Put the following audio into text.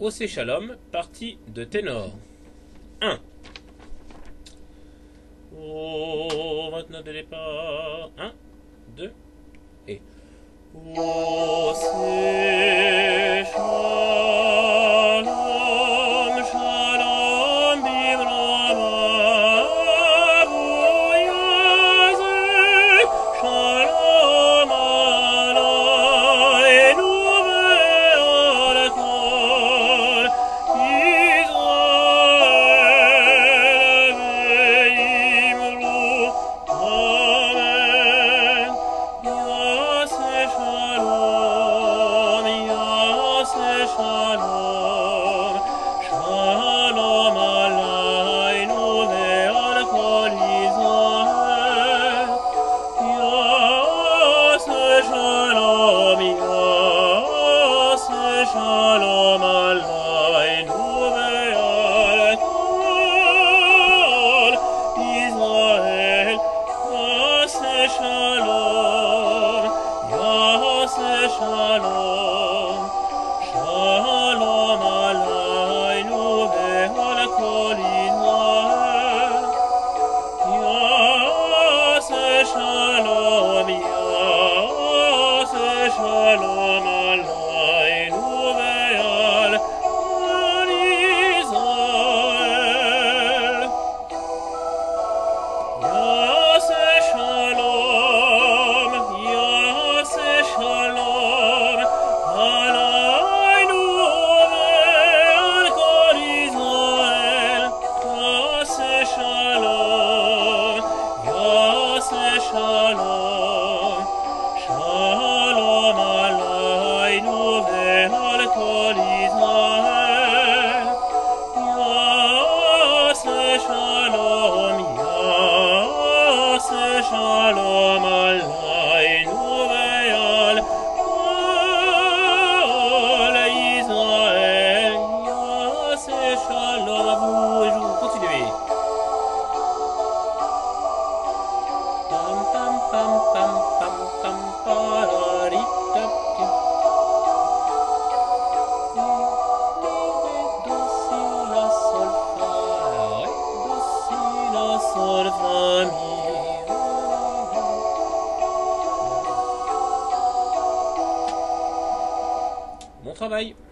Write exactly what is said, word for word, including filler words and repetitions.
Océ Shalom, partie de ténor. un. Oh, votre note de départ. un, deux, et. Océ Shalom, Shalom, Bimrama, Bouyaze, Shalom, Aleinu, Ve'arakol, Israel, Ve'imru, Amen. Yaseh Shalom, Yaseh Shalom, Shalom Aleinu ve'al kol Yisrael. Yaseh Shalom, Yaseh Shalom Aleinu ve'al kol Yisrael. Yaseh Shalom, Yaseh Shalom, Shalom Aleinu ve'al kol Yisrael. Yaseh Shalom, Yaseh Shalom Aleinu ve'al kol Yisrael. Yaseh Shalom, Yaseh Shalom, Aleinu ve'al kol Yisrael. Yaseh Shalom, Yaseh Shalom, Shalom Aleinu ve'al kol Yisrael. Yaseh Shalom, Yaseh Shalom Aleinu ve'al kol Yisrael. Yaseh Shalom à vous et vous continuez. Pam pam pam pam pam pam parari tap tip. Do si la sol fa, ouais, do si la sol fa mi. Bon travail.